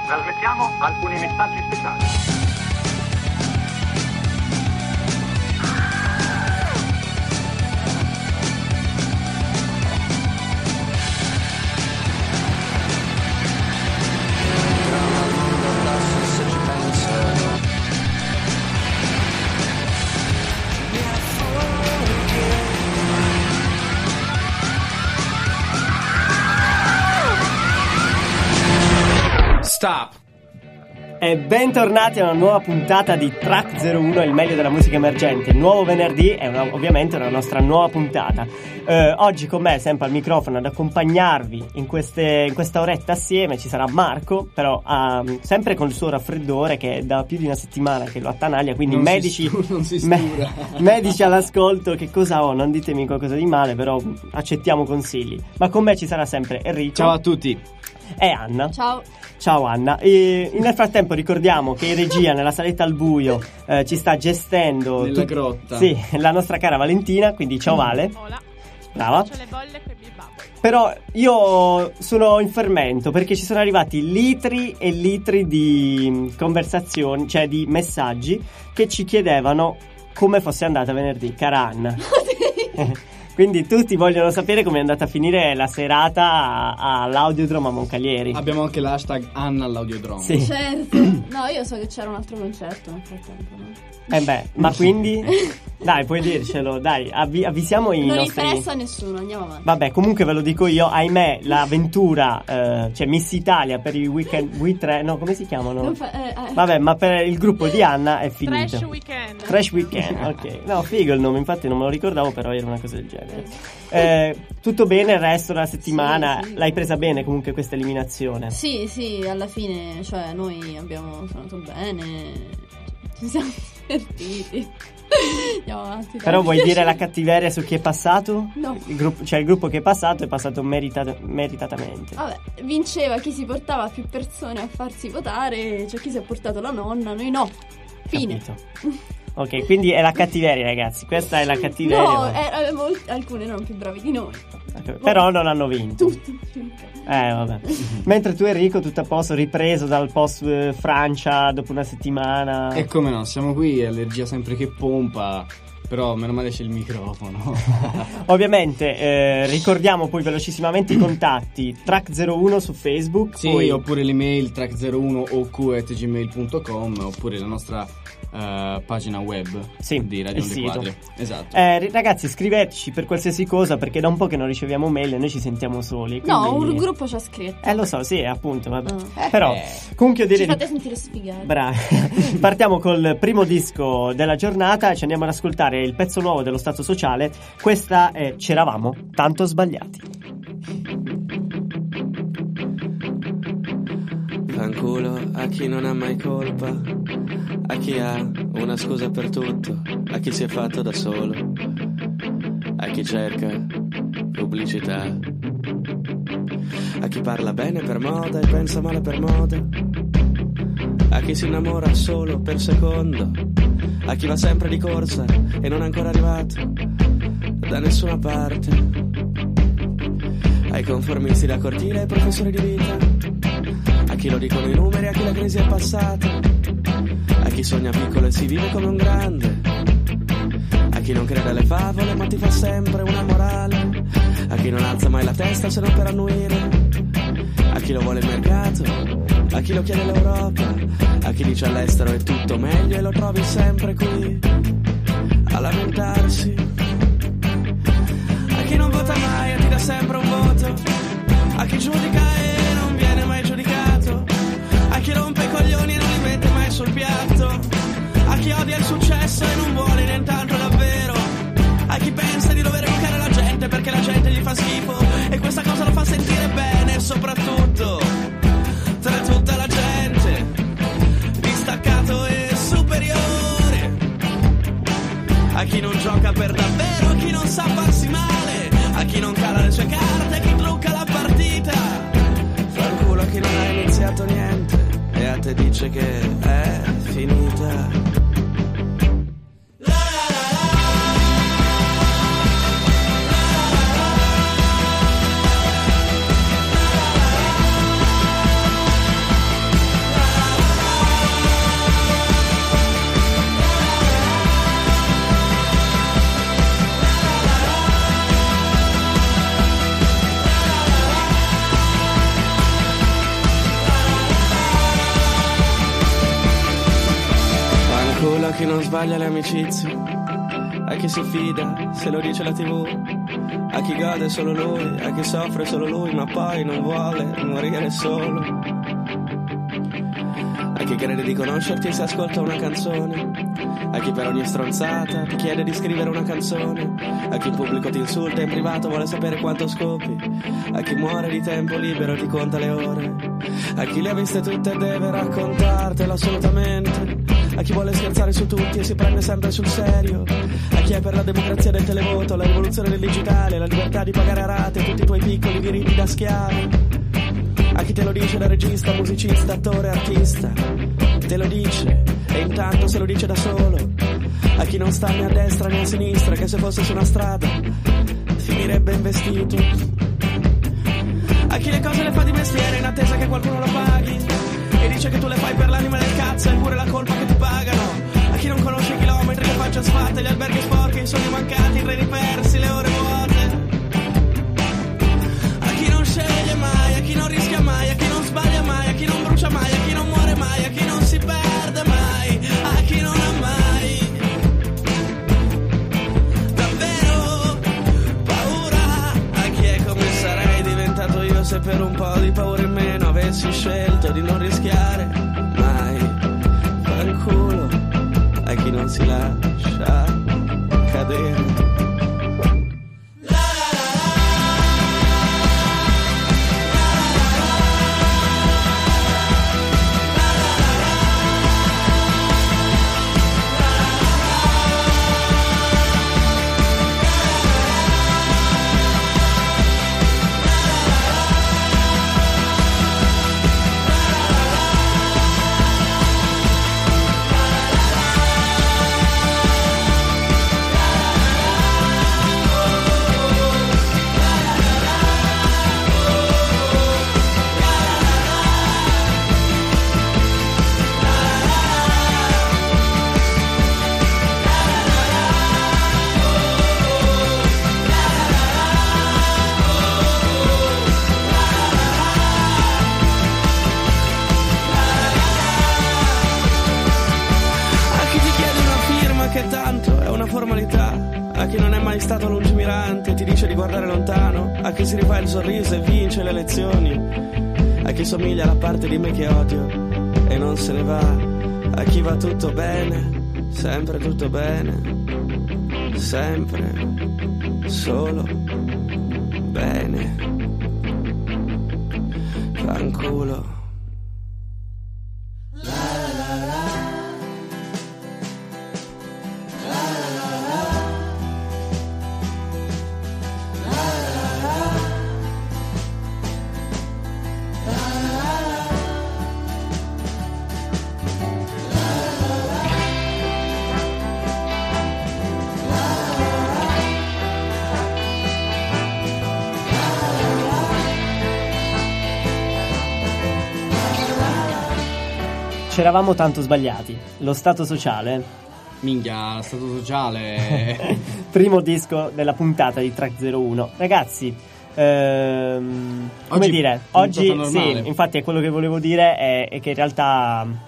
Trasmettiamo alcuni messaggi speciali. Stop! E bentornati a una nuova puntata di Track 01, il meglio della musica emergente. Nuovo venerdì è ovviamente una nostra nuova puntata. Oggi con me, sempre al microfono, ad accompagnarvi in questa oretta assieme ci sarà Marco, però sempre con il suo raffreddore che è da più di una settimana che lo attanaglia, quindi non medici medici all'ascolto, che cosa ho? Non ditemi qualcosa di male, però accettiamo consigli. Ma con me ci sarà sempre Enrico. Ciao a tutti. E Anna. Ciao Anna. E nel frattempo ricordiamo che in regia, nella saletta al buio, ci sta gestendo nella grotta. Sì, la nostra cara Valentina, quindi ciao Vale. Hola. Brava. Faccio le bolle con il babbo. Però io sono in fermento perché ci sono arrivati litri e litri di conversazioni, cioè di messaggi che ci chiedevano come fosse andata venerdì, cara Anna. Quindi tutti vogliono sapere come è andata a finire la serata all'Audiodrome a Moncalieri. Abbiamo anche l'hashtag Anna all'Audiodrome. Sì. Certo. No, io so che c'era un altro concerto nel frattempo, no? Ma quindi dai, puoi dircelo, dai, avvisiamo i non nostri... Non interessa a nessuno, andiamo avanti. Vabbè, comunque ve lo dico io, ahimè, l'avventura, cioè Miss Italia per i weekend, We3, no, come si chiamano? Vabbè, ma per il gruppo di Anna è finito. Trash Weekend, ok. No, figo il nome, infatti non me lo ricordavo, però era una cosa del genere. Tutto bene il resto della settimana? Sì. L'hai presa bene comunque questa eliminazione? Sì, alla fine, cioè noi abbiamo suonato bene, ci siamo divertiti. Andiamo avanti. Però vuoi dire la cattiveria su chi è passato? No. Il gruppo che è passato meritatamente. Vabbè, vinceva chi si portava più persone a farsi votare, cioè chi si è portato la nonna, noi no. Fine. Capito. Ok, quindi è la cattiveria, ragazzi. Questa è la cattiveria. No, alcuni erano più bravi di noi. Okay. Però non hanno vinto. Tutti. Vabbè. Mentre tu, Enrico, tutto a posto, ripreso dal post Francia dopo una settimana. E come no, siamo qui, allergia sempre che pompa. Però meno male c'è il microfono. Ovviamente ricordiamo poi velocissimamente i contatti. Track01 su Facebook. Sì, poi... oppure l'email track01oq@gmail.com, oppure la nostra pagina web di Radio Onde Quadre. Esatto. Ragazzi, scriveteci per qualsiasi cosa, perché da un po' che non riceviamo mail e noi ci sentiamo soli. Quindi... No, un gruppo ci ha scritto. Lo so, sì, appunto, vabbè. Però comunque io direi ci fate sentire sfigati. Bravi. Partiamo col primo disco della giornata, ci andiamo ad ascoltare il pezzo nuovo dello Stato Sociale. Questa è C'eravamo tanto sbagliati. Fanculo a chi non ha mai colpa, a chi ha una scusa per tutto, a chi si è fatto da solo, a chi cerca pubblicità, a chi parla bene per moda e pensa male per moda, a chi si innamora solo per secondo, a chi va sempre di corsa e non è ancora arrivato da nessuna parte, ai conformisti da cortile e professori di vita, a chi lo dicono i numeri, a chi la crisi è passata, a chi sogna piccolo e si vive come un grande, a chi non crede alle favole ma ti fa sempre una morale, a chi non alza mai la testa se non per annuire, a chi lo vuole il mercato, a chi lo chiede l'Europa, a chi dice all'estero è tutto meglio e lo trovi sempre qui a lamentarsi, a chi non vota mai e ti dà sempre un voto, a chi giudica e non viene mai giudicato, a chi rompe i coglioni e non li mette mai sul piatto, a chi odia il successo e non vuole nient'altro davvero, a chi pensa di dover educare la gente perché la gente gli fa schifo e questa cosa lo fa sentire bene, e soprattutto tra tutta la gente distaccato e superiore, a chi non gioca per davvero, a chi non sa farsi male, a chi non cala le sue carte, a chi trucca la partita, fanculo a chi non ha iniziato niente e a te dice che è finita. a chi non sbaglia le amicizie, a chi si fida se lo dice la TV, a chi gode solo lui, a chi soffre solo lui, ma poi non vuole morire solo, a chi crede di conoscerti se ascolta una canzone, a chi per ogni stronzata ti chiede di scrivere una canzone, a chi in pubblico ti insulta e in privato vuole sapere quanto scopi, a chi muore di tempo libero ti conta le ore, a chi le ha viste tutte e deve raccontartelo assolutamente, a chi vuole scherzare su tutti e si prende sempre sul serio, a chi è per la democrazia del televoto, la rivoluzione del digitale, la libertà di pagare a rate tutti i tuoi piccoli diritti da schiavo, a chi te lo dice da regista, musicista, attore, artista, te lo dice e intanto se lo dice da solo, a chi non sta né a destra né a sinistra, che se fosse su una strada finirebbe investito, a chi le cose le fa di mestiere in attesa che qualcuno lo paghi e dice che tu le fai per l'anima del cazzo e pure la colpa che ti pagano, a chi non conosce i chilometri, le facce sfatte, gli alberghi sporchi, i sogni mancati, i treni persi, le ore vuote, a chi non sceglie mai, a chi non rischia mai, a chi non sbaglia mai, a chi non brucia mai, a chi non muore mai, a chi non si perde mai, a chi non ha mai davvero paura, a chi è come sarei diventato io se per un po' di paura in meno avessi scelto di non rischiare mai, fanculo a chi non si lascia cadere. Stato lungimirante, ti dice di guardare lontano, a chi si rifà il sorriso e vince le elezioni, a chi somiglia alla parte di me che odio e non se ne va, a chi va tutto bene, sempre tutto bene, sempre solo bene, fanculo. C'eravamo tanto sbagliati. Lo stato sociale. Minchia, stato sociale. Primo disco della puntata di Track 01. Ragazzi, come dire, oggi sì, infatti è quello che volevo dire è che in realtà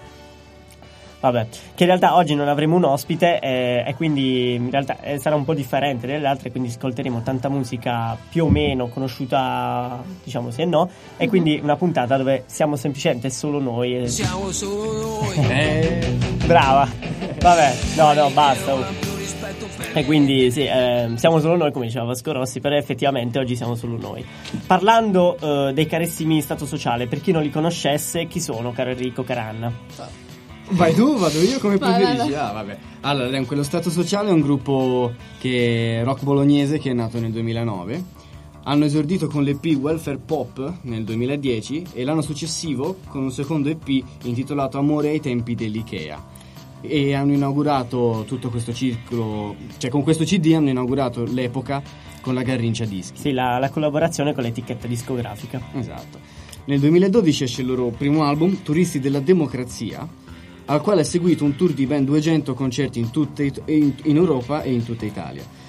oggi non avremo un ospite e quindi in realtà sarà un po' differente dalle altre, quindi ascolteremo tanta musica più o meno conosciuta, diciamo sì e no, e quindi una puntata dove siamo semplicemente solo noi. Siamo solo noi. Brava. Vabbè, no, basta. E quindi sì, siamo solo noi, come diceva Vasco Rossi, però effettivamente oggi siamo solo noi. Parlando dei carissimi Stato Sociale, per chi non li conoscesse, chi sono, caro Enrico Caranna? Vai tu, vado io, come preferisci? Vabbè. Allora, quello Stato Sociale è un gruppo rock bolognese che è nato nel 2009. Hanno esordito con l'EP Welfare Pop nel 2010 e l'anno successivo con un secondo EP intitolato Amore ai tempi dell'Ikea. E hanno inaugurato tutto questo ciclo, cioè con questo CD hanno inaugurato l'epoca con la Garrincia Dischi. Sì, la collaborazione con l'etichetta discografica. Esatto. Nel 2012 esce il loro primo album, Turisti della Democrazia, al quale è seguito un tour di ben 200 concerti in Europa e in tutta Italia.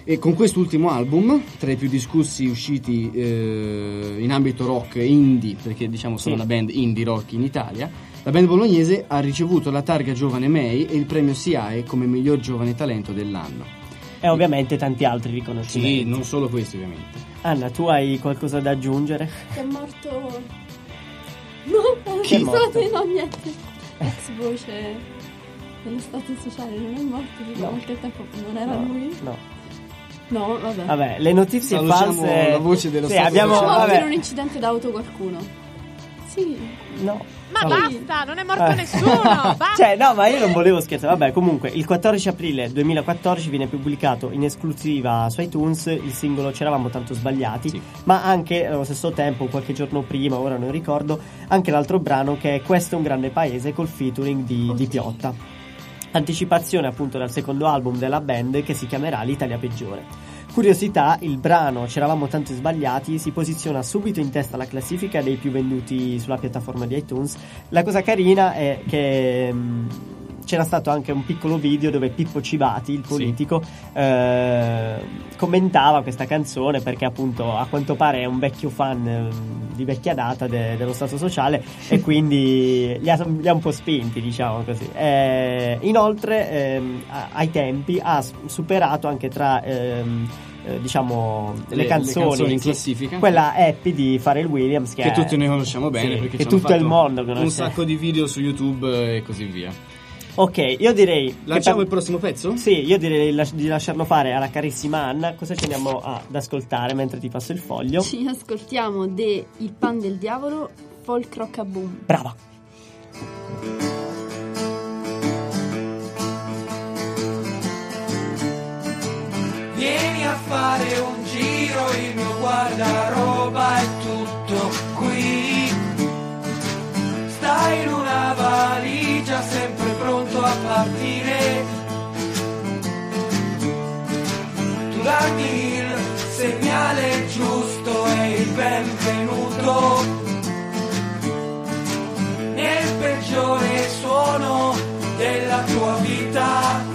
E con quest'ultimo album, tra i più discussi usciti in ambito rock indie, perché diciamo sono una band indie rock in Italia, la band bolognese ha ricevuto la targa Giovane May e il premio SIAE come miglior giovane talento dell'anno. E ovviamente tanti altri riconoscimenti. Sì, non solo questi ovviamente. Anna, tu hai qualcosa da aggiungere? È morto... No, Chi è morto? No, niente. Ex voce dello stato sociale non è morto, No. qualche tempo non era lui? No, vabbè. Vabbè, le notizie false. La voce dello stato abbiamo, sociale. È morto in un incidente d'auto qualcuno. Sì. No. Ma basta, non è morto nessuno. Basta. Cioè, no, ma io non volevo scherzare. Vabbè, comunque, il 14 aprile 2014 viene pubblicato in esclusiva su iTunes il singolo C'eravamo tanto sbagliati, sì. ma anche allo stesso tempo, qualche giorno prima, ora non ricordo, anche l'altro brano che è Questo è un grande paese col featuring di Piotta. Anticipazione appunto dal secondo album della band che si chiamerà L'Italia Peggiore. Curiosità, il brano C'eravamo tanto sbagliati si posiziona subito in testa alla classifica dei più venduti sulla piattaforma di iTunes. La cosa carina è che c'era stato anche un piccolo video dove Pippo Civati, il politico, commentava questa canzone perché appunto a quanto pare è un vecchio fan di vecchia data dello stato sociale e quindi li ha un po' spinti, diciamo così. Inoltre ai tempi ha superato anche tra diciamo le canzoni in classifica, quella Happy di Pharrell Williams che tutti noi conosciamo bene, sì, perché che ci hanno tutto il fatto mondo conosce. un sacco di video su YouTube e così via. Ok, io direi lanciamo il prossimo pezzo? Sì, io direi di lasciarlo fare alla carissima Anna. Cosa ci andiamo ad ascoltare mentre ti passo il foglio? Ci ascoltiamo Il Pan del Diavolo, Folk Rockaboom. Brava. Vieni a fare un giro, il mio guardaroba è tutto qui. Stai in una valigia sempre pronto a partire. Tu darmi il segnale giusto e il benvenuto nel peggiore suono della tua vita.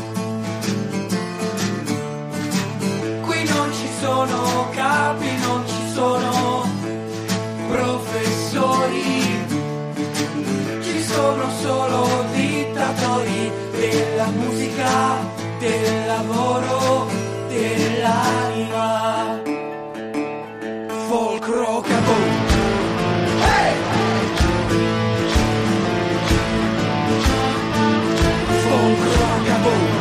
Non ci sono capi, non ci sono professori, ci sono solo dittatori della musica, del lavoro, dell'anima. Folk Rockaboom. Hey! Folk Rockaboom.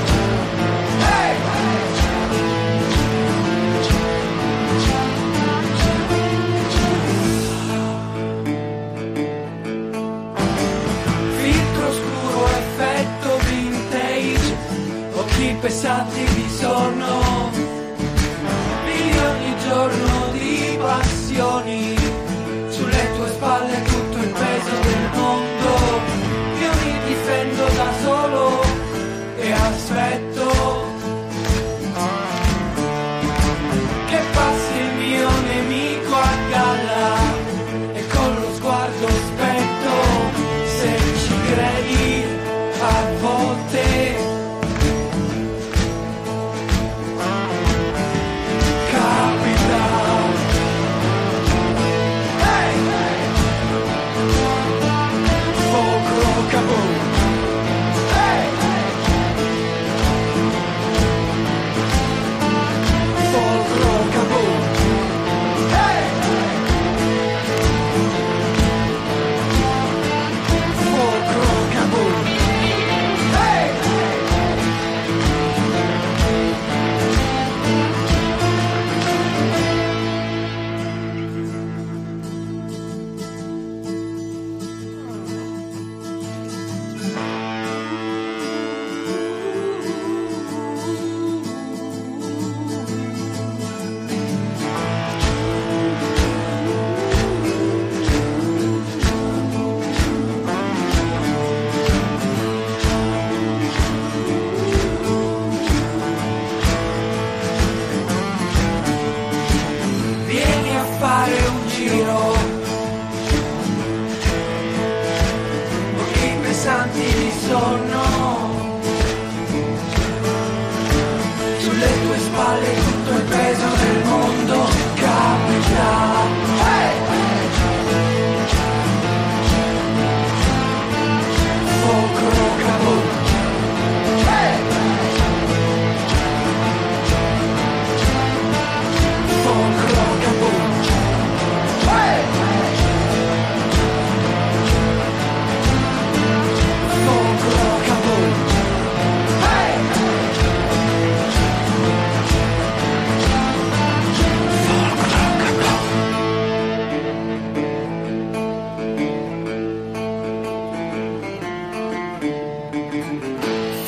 Pesanti di sonno,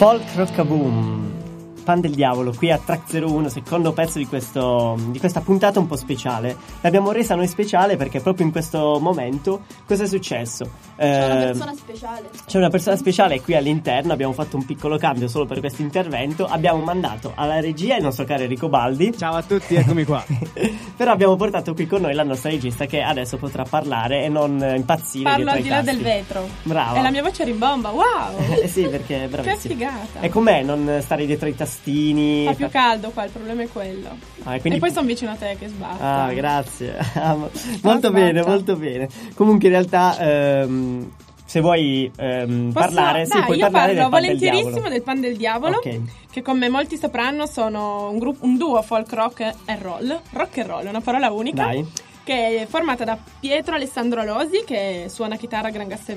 Folk Rockaboom, Pan del Diavolo, qui a Track 01, secondo pezzo di questa puntata un po' speciale. L'abbiamo resa noi speciale perché proprio in questo momento cosa è successo? C'è una persona speciale. C'è una persona speciale qui all'interno, abbiamo fatto un piccolo cambio solo per questo intervento, abbiamo mandato alla regia il nostro caro Enrico Baldi. Ciao a tutti, eccomi qua. Però abbiamo portato qui con noi la nostra regista che adesso potrà parlare e non impazzire. Parlo al di là del vetro. Brava. E la mia voce rimbomba, wow! Sì, perché è bravissima. Che figata. E com'è non stare dietro i tastini? Fa più caldo qua, il problema è quello. Quindi... E poi sono vicino a te che sbatte. Ah, grazie. Molto bene, molto bene. Comunque in realtà se vuoi parlare, sì, puoi parlare del Pan volentierissimo del Pan del Diavolo, okay. Che come molti sapranno sono un duo folk rock e roll. Rock and roll è una parola unica. Dai. Che è formata da Pietro Alessandro Alosi, che suona chitarra, gran cassa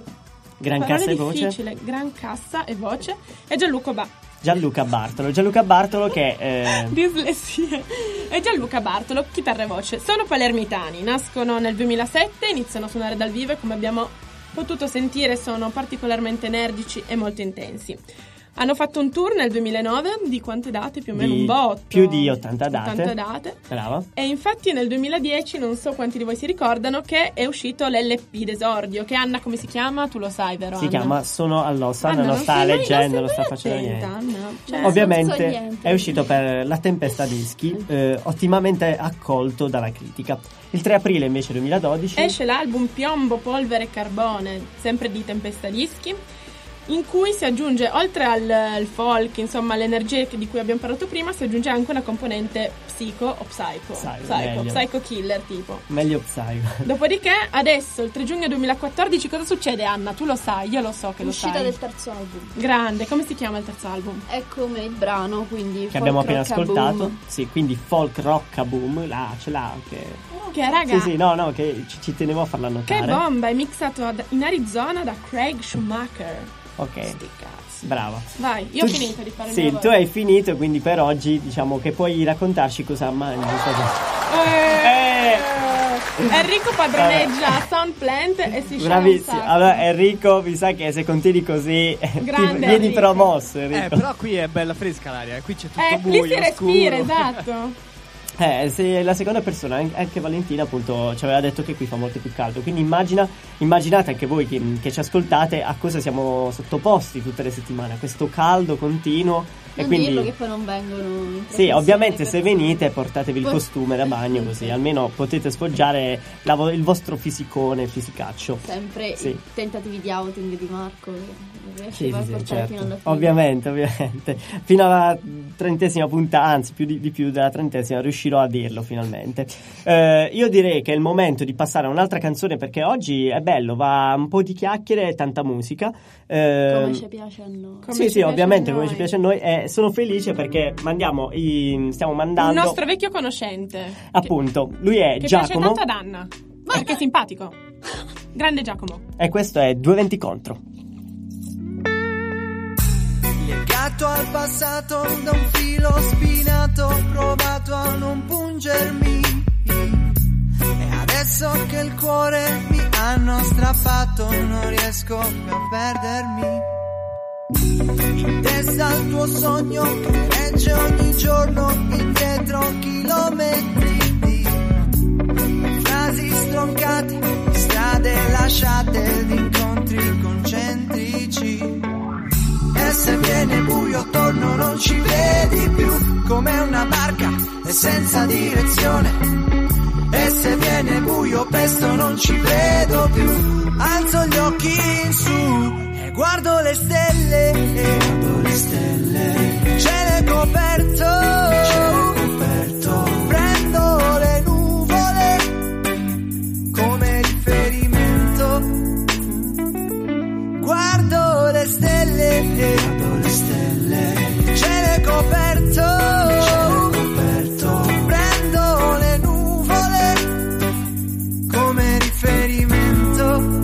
e voce, gran cassa e voce, e Gianluca Bartolo che dislessia. E Gianluca Bartolo, chitarra e voce. Sono palermitani, nascono nel 2007, iniziano a suonare dal vivo e come abbiamo potuto sentire sono particolarmente energici e molto intensi. Hanno fatto un tour nel 2009 di quante date? Più o meno un botto. Più di 80 date. 80 date. Brava. E infatti nel 2010, non so quanti di voi si ricordano, che è uscito l'LP d'esordio, che Anna come si chiama? Tu lo sai, vero? Si Anna? Chiama Sono all'ossa, Anna non sta leggendo, non sta attenta, facendo niente. Anna. Cioè, ovviamente è uscito per La Tempesta Dischi, ottimamente accolto dalla critica. Il 3 aprile invece 2012 esce l'album Piombo, Polvere e Carbone, sempre di Tempesta Dischi, in cui si aggiunge, oltre al folk, insomma l'energia di cui abbiamo parlato prima, si aggiunge anche una componente psico o psycho killer tipo. Meglio psycho. Dopodiché adesso il 3 giugno 2014 cosa succede, Anna? Tu lo sai, io lo so che lo sai. L'uscita del terzo album. Grande, come si chiama il terzo album? È come il brano, quindi che abbiamo appena ascoltato. Sì, quindi Folk Rockaboom, ce l'ha anche. Che raga. Sì, no, che ci tenevo a farla notare. Che bomba, è mixato in Arizona da Craig Schumacher. Ok. Sti cazzi. Brava. Vai, io ho finito di fare il mio Sì, lavoro. tu hai finito, quindi per oggi diciamo che puoi raccontarci cosa mangi. Enrico padroneggia Soundplant e si scioglie. Bravissimo. Allora Enrico, mi sa che se continui così Grande vieni Enrico. Promosso, Enrico. Però qui è bella fresca l'aria, qui c'è tutto lì buio, si respira, scuro. esatto. Se la seconda persona, anche Valentina appunto ci aveva detto che qui fa molto più caldo, quindi immaginate anche voi che ci ascoltate a cosa siamo sottoposti tutte le settimane, a questo caldo continuo. Non e quindi dirlo che poi non vengono. Sì, ovviamente se venite portatevi il costume da bagno, così almeno potete sfoggiare il vostro fisicone, fisicaccio. Sempre sì. Tentativi di outing di Marco. Sì, certo. Ovviamente. Fino alla 30ª puntata, anzi di più della 30ª, riuscirò a dirlo finalmente. Io direi che è il momento di passare a un'altra canzone perché oggi è bello, va un po' di chiacchiere e tanta musica. Come ci piace a noi. Sì, ovviamente come ci piace a noi. Sono felice perché stiamo mandando un nostro vecchio conoscente. Appunto, lui è che Giacomo. Che piace tanto ad Anna. Perché è simpatico. Grande Giacomo. E questo è 220 contro. Legato al passato da un filo spinato, ho provato a non pungermi. E adesso che il cuore mi hanno strappato, non riesco più a perdermi. In testa al tuo sogno che regge ogni giorno, indietro chilometri di frasi stroncate, di strade lasciate, di incontri concentrici. E se viene buio attorno non ci vedi più, come una barca e senza direzione. E se viene buio presto non ci vedo più, alzo gli occhi in su e guardo le stelle, cielo coperto, prendo le nuvole come riferimento, guardo le stelle, cielo coperto, prendo le nuvole come riferimento.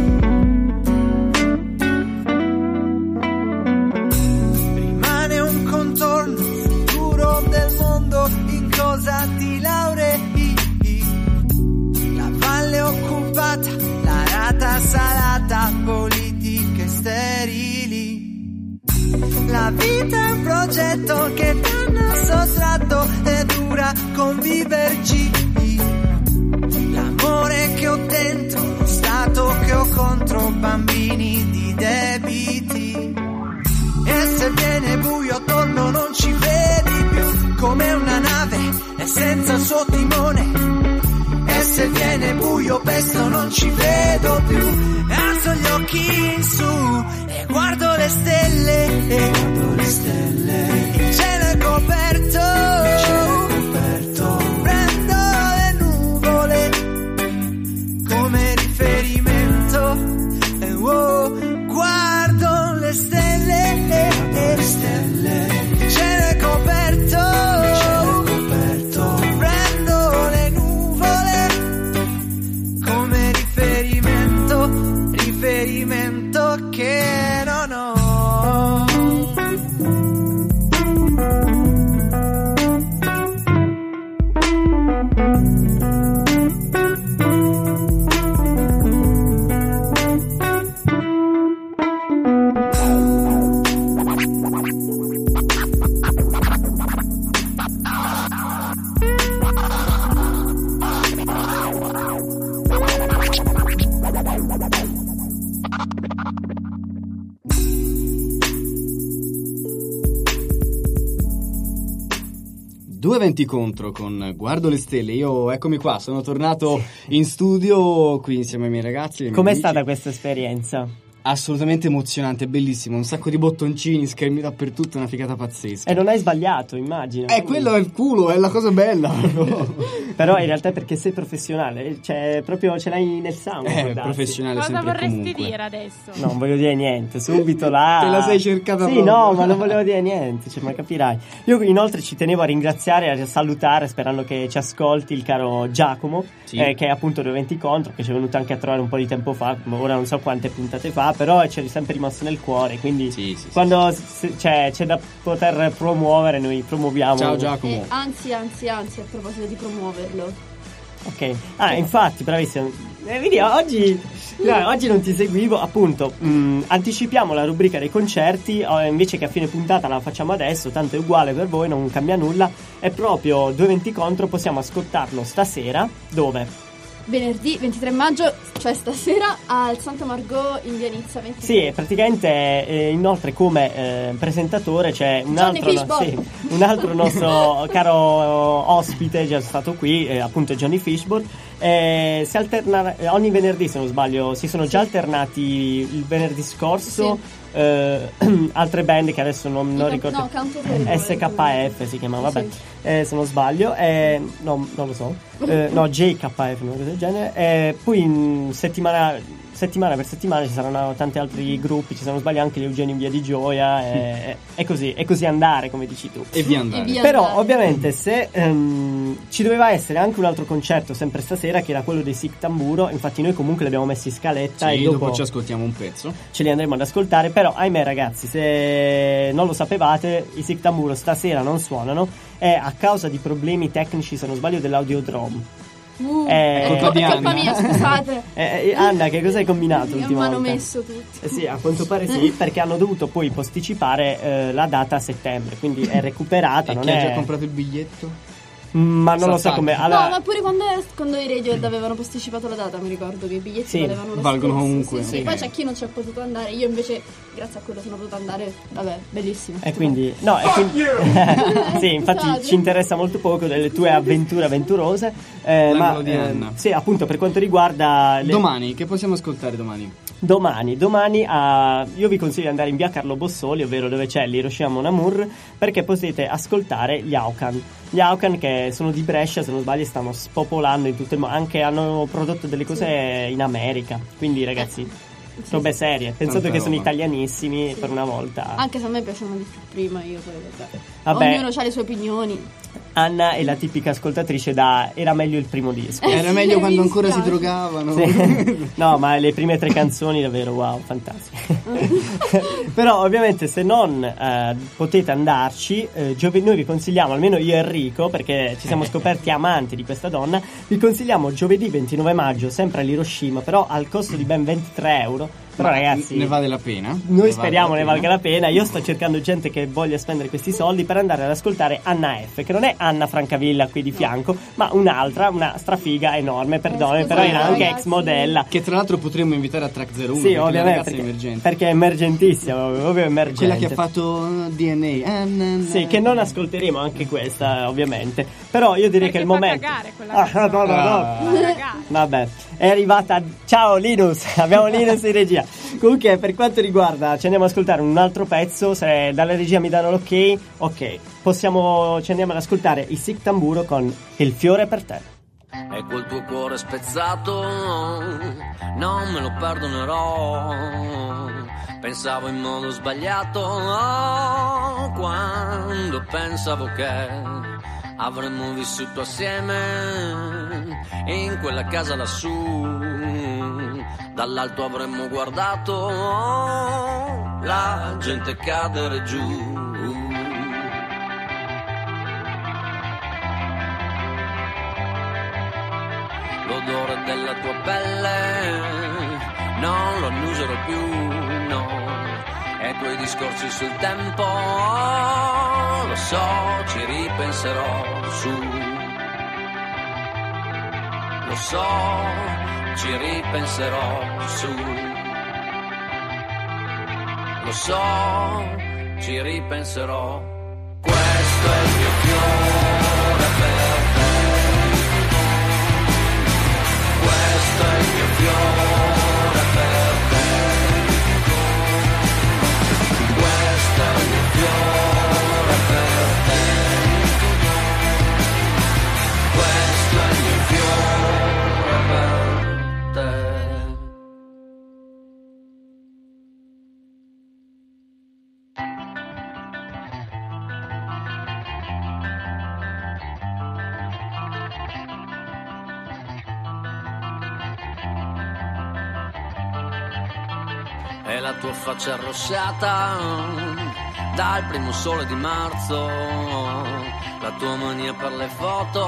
Rimane un sterili. La vita è un progetto che danno sottratto e dura conviverci. L'amore che ho dentro, lo stato che ho contro, bambini di debiti. E se viene buio attorno non ci vedi più, come una nave e senza il suo timone. E se viene buio pesto non ci vedo più, alzo gli occhi in su e guardo le stelle, il cielo è coperto, prendo le nuvole come riferimento e guardo le stelle, il cielo è coperto, prendo le nuvole come riferimento che non ho. Due venti contro con Guardo le stelle. Io eccomi qua, sono tornato in studio qui insieme ai miei ragazzi. Com'è stata questa esperienza? Assolutamente emozionante, bellissimo, un sacco di bottoncini, schermi dappertutto, una figata pazzesca. E non hai sbagliato, immagino. Quello è il culo, è la cosa bella. Però in realtà è perché sei professionale, cioè proprio ce l'hai nel sangue. Professionale cosa sempre vorresti comunque dire adesso? No, non voglio dire niente, subito là. Te la sei cercata sì, proprio. No, ma non volevo dire niente, cioè, ma capirai. Io inoltre ci tenevo a ringraziare e a salutare, sperando che ci ascolti, il caro Giacomo, sì. Che è appunto 2 venti contro, che ci è venuto anche a trovare un po' di tempo fa, ora non so quante puntate fa, però ci è sempre rimasto nel cuore, quindi sì, quando c'è da poter promuovere, noi promuoviamo. Ciao Giacomo. Anzi, a proposito di promuoverlo. Ok, infatti, bravissimo. Vedi, oggi non ti seguivo, appunto. Anticipiamo la rubrica dei concerti, invece che a fine puntata la facciamo adesso, tanto è uguale per voi, non cambia nulla. È proprio 2 venti contro, possiamo ascoltarlo stasera. Dove? Venerdì 23 maggio, cioè stasera, al Santa Margot in via Nizza 23. Sì, praticamente inoltre come presentatore c'è un altro nostro caro ospite, già stato qui, appunto Johnny Fishbone. Si alterna ogni venerdì, se non sbaglio, si sono già alternati il venerdì scorso. Sì. Altre band che adesso non ricordo. No, SKF si chiama, vabbè, sì. Se non sbaglio, no, non lo so, no, JKF, una cosa del genere. Poi in settimana per settimana ci saranno tanti altri gruppi, ci saranno sbaglio anche gli Eugenio in Via di Gioia, e così andare, come dici tu. E via andare. Però ovviamente se ci doveva essere anche un altro concerto sempre stasera, che era quello dei Sic Tamburo, infatti noi comunque li abbiamo messi in scaletta, sì, e dopo ci ascoltiamo un pezzo, ce li andremo ad ascoltare. Però ahimè ragazzi, se non lo sapevate, i Sic Tamburo stasera non suonano, è a causa di problemi tecnici, se non sbaglio, dell'audiodrome. È colpa mia, scusate. Anna, che cosa hai combinato ultimamente? Mi hanno messo tutti. Sì, a quanto pare sì, perché hanno dovuto poi posticipare la data a settembre, quindi è recuperata. E chi ha già comprato il biglietto? Ma non lo so come. Allora... No, ma pure quando i Radiohead avevano posticipato la data, mi ricordo che i biglietti valgono comunque. Sì. Poi c'è chi non ci è potuto andare. Io invece, grazie a quello, sono potuta andare. Vabbè, bellissimo. E quindi. Sì, infatti ci interessa molto poco delle tue avventure avventurose. Ma sì, appunto, per quanto riguarda domani, che possiamo ascoltare domani? Domani io vi consiglio di andare in via Carlo Bossoli, ovvero dove c'è l'Hiroshima Mon Amour, perché potete ascoltare gli Aucan, che sono di Brescia, se non sbaglio, stanno spopolando in tutto il mondo, anche hanno prodotto delle cose in America, quindi ragazzi, robe serie, pensate che sono italianissimi per una volta. Anche se a me piacciono di più prima, io poi vabbè. Ognuno ha le sue opinioni. Anna è la tipica ascoltatrice era meglio il primo disco. Era meglio quando ancora si drogavano. Sì. No, ma le prime 3 canzoni davvero wow, fantastiche. Però ovviamente se non potete andarci, noi vi consigliamo, almeno io e Enrico, perché ci siamo scoperti amanti di questa donna, vi consigliamo giovedì 29 maggio sempre all'Hiroshima, però al costo di ben 23 euro, Però ragazzi, ne vale la pena. Noi speriamo ne valga la pena. Io sto cercando gente che voglia spendere questi soldi per andare ad ascoltare Anna F, che non è Anna Francavilla qui di fianco, ma un'altra, una strafiga enorme, perdone, però era anche ex modella. Che tra l'altro potremmo invitare a Track 01. Sì, ovviamente, perché è emergentissima, ovvio emergente. Quella che ha fatto DNA. Sì, che non ascolteremo anche questa, ovviamente. Però io direi che il momento. Vabbè, è arrivata. Ciao Linus, abbiamo Linus in regia. Comunque, per quanto riguarda, ci andiamo ad ascoltare un altro pezzo. Se dalla regia mi danno l'ok, ok, ci andiamo ad ascoltare i Sic Tamburo con Il fiore per te. E quel tuo cuore spezzato non me lo perdonerò. Pensavo in modo sbagliato quando pensavo che avremmo vissuto assieme in quella casa lassù. Dall'alto avremmo guardato la gente cadere giù. L'odore della tua pelle non lo annuserò più, no. E i tuoi discorsi sul tempo, lo so, ci ripenserò su. Lo so, ci ripenserò su. Lo so, ci ripenserò. Questo è il mio fiore per te. Questo è il mio fiore per te. Questo è il mio fiore per te. Questo è il mio fiore per te. E la tua faccia arrossata dal primo sole di marzo, la tua mania per le foto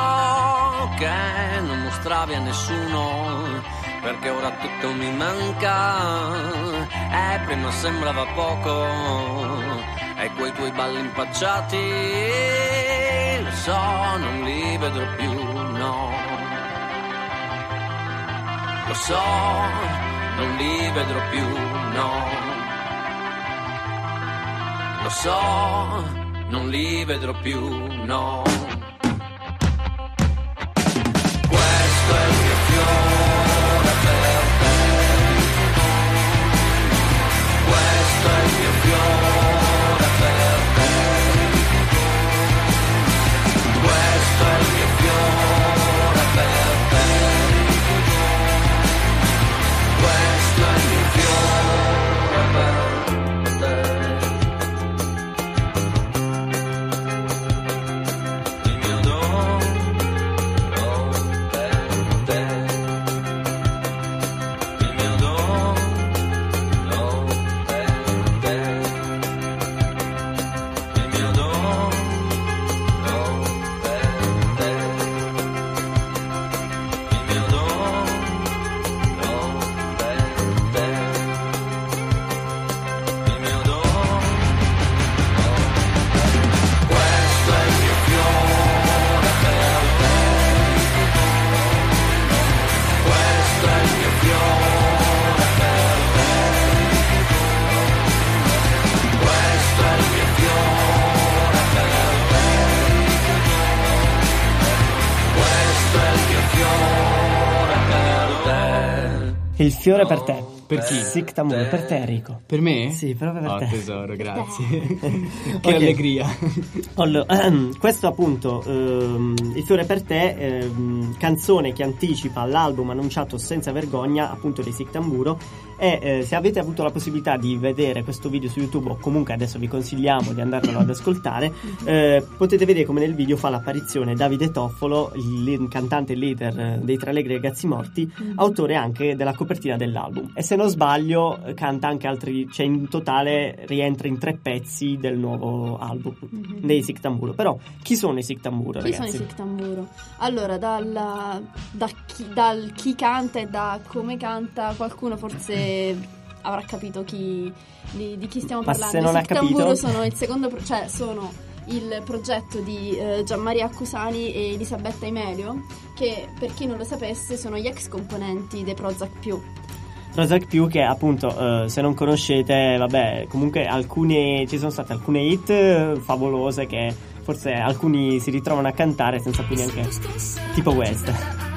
che non mostravi a nessuno, perché ora tutto mi manca e prima sembrava poco. E quei tuoi balli impacciati, lo so, non li vedrò più, no. Lo so, non li vedrò più, no. Lo so, non li vedrò più, no. Questo è il mio fiore per te. Questo è il mio fiore per te. Questo è il mio fiore per te. Questo è il mio fiore per te. Il mio dono per te. Il mio dono per te. Il mio dono per te. Il mio dono per te. Il mio dono. Questo è il mio fiore per te. Questo è il mio fiore per te. Questo è il mio fiore per te. Questo è il mio fiore per te. Il fiore per te. Per chi? Sic Tamburo, per te Enrico. Per me? Sì, proprio per te. Tesoro, grazie. Che Ok. allegria. Allora, questo appunto, Il fiore per te, canzone che anticipa l'album annunciato Senza vergogna, appunto dei Sic Tamburo. E se avete avuto la possibilità di vedere questo video su YouTube, o comunque adesso vi consigliamo di andarvelo ad ascoltare, potete vedere come nel video fa l'apparizione Davide Toffolo, il cantante leader dei Tre Allegri Ragazzi Morti, autore anche della copertina dell'album. E se non sbaglio canta anche altri, cioè in totale rientra in 3 pezzi del nuovo album dei Sic Tamburo. Però chi sono i Sic Tamburo, ragazzi? Chi sono i Sic Tamburo? Allora, dal chi canta e da come canta, qualcuno forse avrà capito di chi stiamo parlando. Se non ha capito, i Sic Tamburo sono il secondo sono il progetto di Gianmaria Accusani e Elisabetta Imelio, che per chi non lo sapesse sono gli ex componenti dei Prozac Più. Prozac Più, che appunto se non conoscete, vabbè, comunque ci sono state alcune hit favolose che forse alcuni si ritrovano a cantare senza più neanche, tipo questa.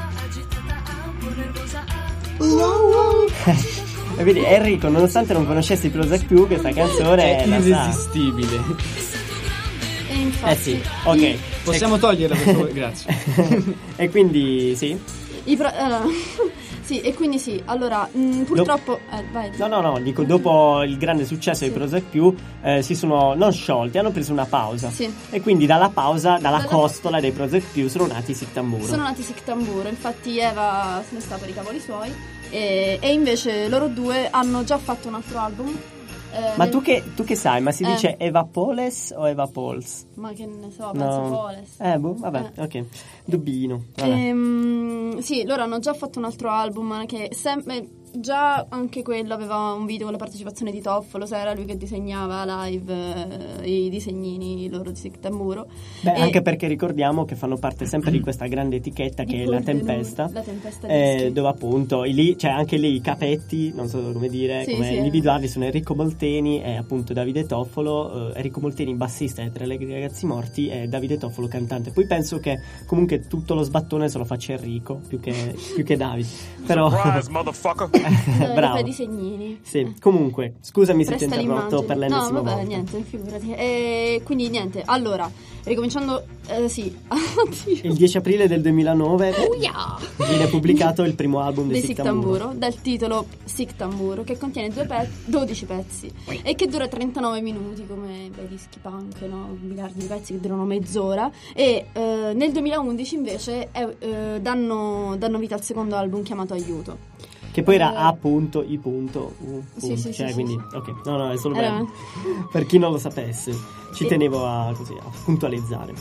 E vedi, Enrico, nonostante non conoscessi Prozac Più, questa canzone è irresistibile. Sì, ok. Possiamo toglierla, per favore? Grazie. E quindi sì. Sì, e quindi sì. Allora, purtroppo vai. No, dico, dopo il grande successo di Prozac Più si sono non sciolti, hanno preso una pausa. Sì. E quindi dalla pausa, dalla costola dei Prozac Più sono nati i Sic Tamburo. Infatti Eva se ne sta per i cavoli suoi e invece loro due hanno già fatto un altro album. Ma tu che sai, ma si dice Eva Poles o Eva Pols? Ma che ne so, penso Poles. Vabbè, ok. Dubbino. Sì, loro hanno già fatto un altro album che già anche quello aveva un video con la partecipazione di Toffolo, se era lui che disegnava live i disegnini loro di Sic Tamburo. Anche perché ricordiamo che fanno parte sempre di questa grande etichetta che è La Tempesta dove appunto cioè anche lì i capetti, non so come dire, individuarli, sono Enrico Molteni e appunto Davide Toffolo. Enrico Molteni bassista di Tre Allegri Ragazzi Morti e Davide Toffolo cantante. Poi penso che comunque tutto lo sbattone se lo faccia Enrico più che Davide, però surprise, motherfucker. Bravo. I disegnini. Sì, comunque, scusami se ti ho interrotto per l'ennesima volta. No, vabbè, niente, figurati. Quindi niente, allora, ricominciando, il 10 aprile del 2009 viene pubblicato il primo album dei Sic Tamburo, dal titolo Sic Tamburo, che contiene 12 pezzi e che dura 39 minuti come bei dischi punk, no? Miliardi di pezzi che durano mezz'ora. E nel 2011 invece danno vita al secondo album chiamato Aiuto, che poi era A.I.U. Quindi ok, no, è solo per chi non lo sapesse, ci tenevo a puntualizzare.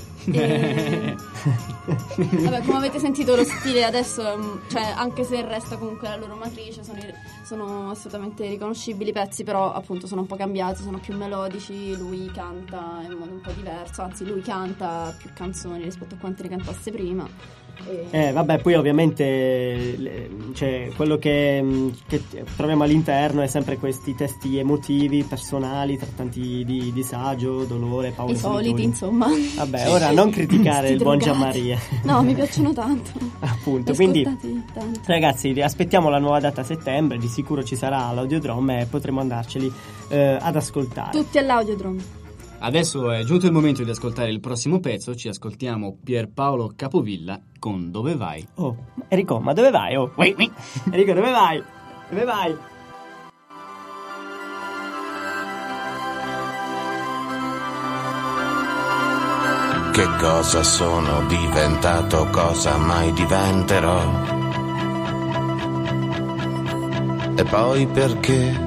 Vabbè, come avete sentito lo stile adesso, cioè anche se resta comunque la loro matrice, sono assolutamente riconoscibili i pezzi, però appunto sono un po' cambiati, sono più melodici, lui canta in modo un po' diverso, anzi lui canta più canzoni rispetto a quante ne cantasse prima. Vabbè, poi ovviamente cioè, quello che troviamo all'interno è sempre questi testi emotivi, personali, trattanti di disagio, dolore, paura. I soliti, insomma. Vabbè, ora non criticare il buon Gianmaria. No, mi piacciono tanto. Appunto, quindi tanto. Ragazzi, aspettiamo la nuova data a settembre, di sicuro ci sarà l'Audiodrome e potremo andarceli ad ascoltare. Tutti all'Audiodrome. Adesso è giunto il momento di ascoltare il prossimo pezzo. Ci ascoltiamo Pierpaolo Capovilla con Dove vai? Oh, Enrico, ma dove vai? Oh, Enrico, dove vai? Dove vai? Che cosa sono diventato, cosa mai diventerò? E poi perché?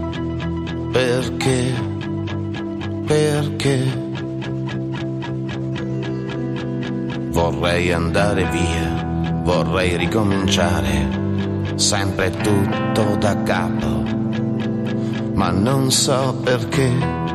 Vorrei andare via, vorrei ricominciare, sempre tutto da capo, ma non so perché.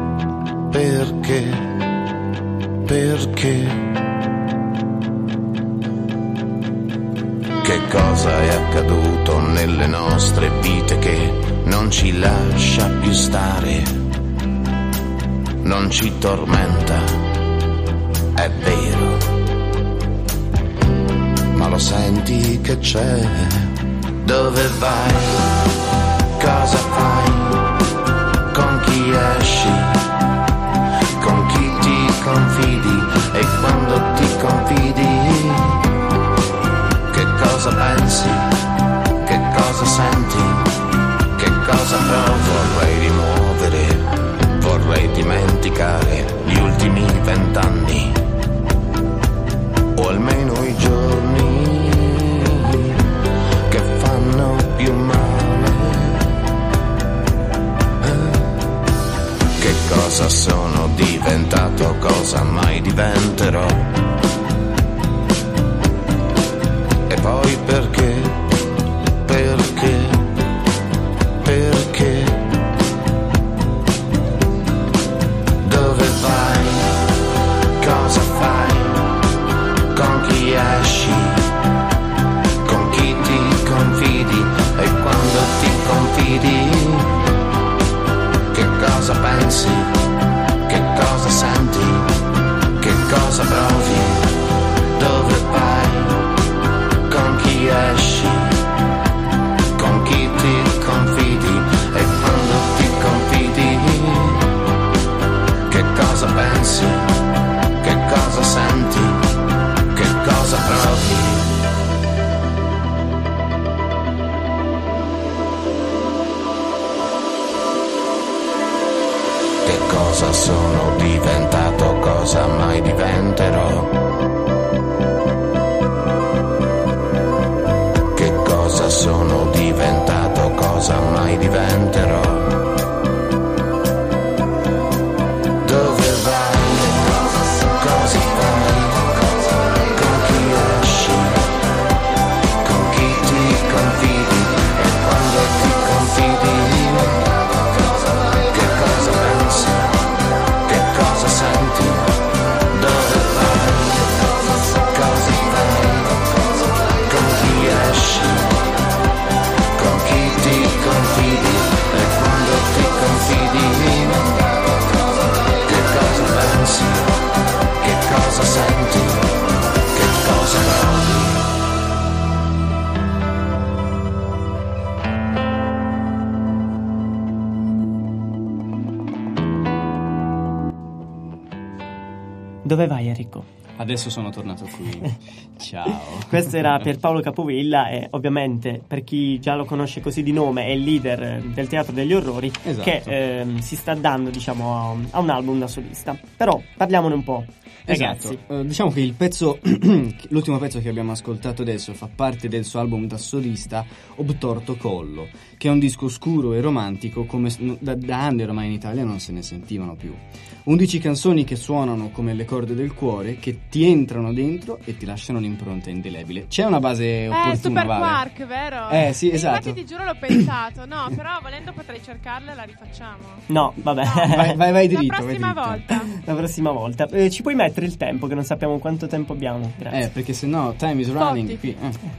Che cosa è accaduto nelle nostre vite che non ci lascia più stare? Non ci tormenta, è vero, ma lo senti che c'è? Dove vai? Cosa fai? Con chi esci? Con chi ti confidi? E quando ti confidi, che cosa pensi? Che cosa senti? Che cosa provi? Vorrei rimuovere, vorrei dimenticare gli ultimi 20 anni, o almeno i giorni che fanno più male. Che cosa sono diventato, cosa mai diventerò. E poi perché, dove vai, cosa fai, con chi esci, con chi ti confidi, e quando ti confidi, che cosa pensi, che cosa senti, che cosa provi, dove vai, con chi esci, con chi ti confidi, e quando ti confidi, che cosa pensi, che cosa senti, che cosa provi. Che cosa sono diventato, cosa mai diventerò. Che cosa sono diventato, cosa mai diventerò. Dove vai, cosa fai, con chi esci, con chi ti confidi, e quando ti confidi, che cosa pensi, che cosa senti, dove vai, cosa fai, con chi esci, con chi ti confidi, e quando ti confidi, che cosa pensi, che cosa senti, che cosa provi. Dove vai, Enrico? Adesso sono tornato qui. Ciao. Questo era Pierpaolo Capovilla e ovviamente per chi già lo conosce così di nome è il leader del Teatro degli Orrori, esatto, che si sta dando, diciamo, a un album da solista. Però parliamone un po', ragazzi. Esatto. Diciamo che il pezzo l'ultimo pezzo che abbiamo ascoltato adesso fa parte del suo album da solista Obtorto Collo, che è un disco scuro e romantico come da anni ormai in Italia non se ne sentivano più. 11 canzoni che suonano come le corde del cuore, che ti entrano dentro e ti lasciano un'impronta indelebile. C'è una base opportuna, Super Vale? Quark, vero? Sì, esatto. Infatti ti giuro l'ho pensato. No, però volendo potrei cercarla e la rifacciamo. No, vabbè. No. Vai dritto. La prossima volta. La prossima volta. Ci puoi mettere il tempo, che non sappiamo quanto tempo abbiamo. Grazie. Perché sennò time is running qui.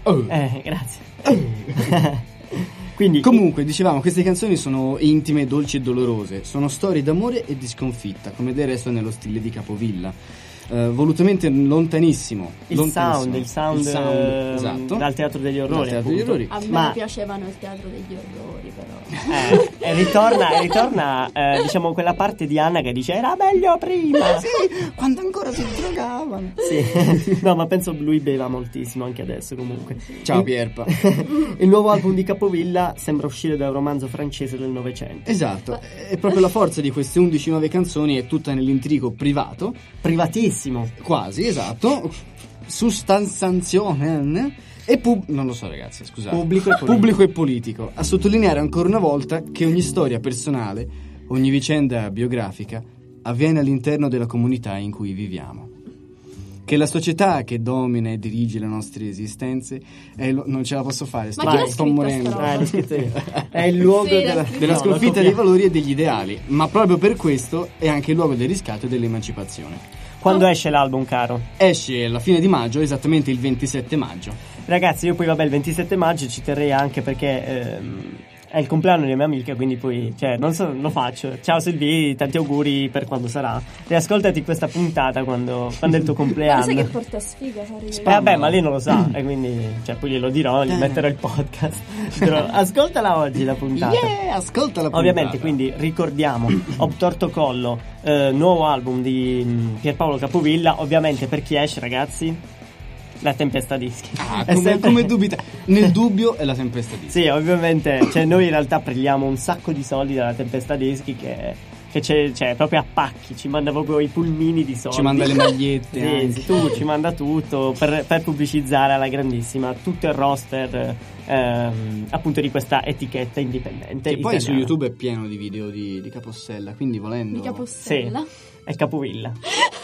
Grazie. Quindi, comunque, dicevamo, queste canzoni sono intime, dolci e dolorose. Sono storie d'amore e di sconfitta, come del resto nello stile di Capovilla. Volutamente lontanissimo. Il sound esatto, dal Teatro degli Orrori. A me piacevano il Teatro degli Orrori, però. E ritorna diciamo quella parte di Anna che dice era meglio prima. Sì, quando ancora si drogavano. Sì. No, ma penso lui beva moltissimo anche adesso, comunque. Ciao Pierpa. Il nuovo album di Capovilla sembra uscire da un romanzo francese del Novecento. Esatto. E proprio la forza di queste 11 nuove canzoni è tutta nell'intrigo privato. Privatissimo. Quasi, esatto. Sostanziazione e non lo so, ragazzi, scusate. Pubblico e politico. A sottolineare ancora una volta che ogni storia personale, ogni vicenda biografica avviene all'interno della comunità in cui viviamo. Che la società che domina e dirige le nostre esistenze non ce la posso fare, sto morendo. È il luogo della sconfitta dei valori e degli ideali, ma proprio per questo è anche il luogo del riscatto e dell'emancipazione. Quando esce l'album, caro? Esce alla fine di maggio, esattamente il 27 maggio. Ragazzi, io poi il 27 maggio ci terrei anche perché è il compleanno di mia amica, quindi poi, non so, lo faccio. Ciao Silvi, tanti auguri per quando sarà. Riascoltati questa puntata quando è il tuo compleanno. Ma sai che porta sfiga fare vabbè, ma lei non lo sa, e quindi poi glielo dirò, gli metterò il podcast. Però ascoltala oggi la puntata. Ascolta la puntata. Ovviamente, quindi ricordiamo Obtorto Collo, nuovo album di Pierpaolo Capovilla. Ovviamente per chi esce, ragazzi? La Tempesta Dischi. Come dubita? Nel dubbio è la Tempesta Dischi. Sì, ovviamente, cioè noi in realtà prendiamo un sacco di soldi dalla Tempesta Dischi che c'è proprio a pacchi, ci manda proprio i pulmini di soldi. Ci manda le magliette. Sì, tu ci manda tutto per pubblicizzare alla grandissima tutto il roster appunto di questa etichetta indipendente. E poi su YouTube è pieno di video di Capossela, quindi volendo. Di Capossela? Sì, è Capovilla.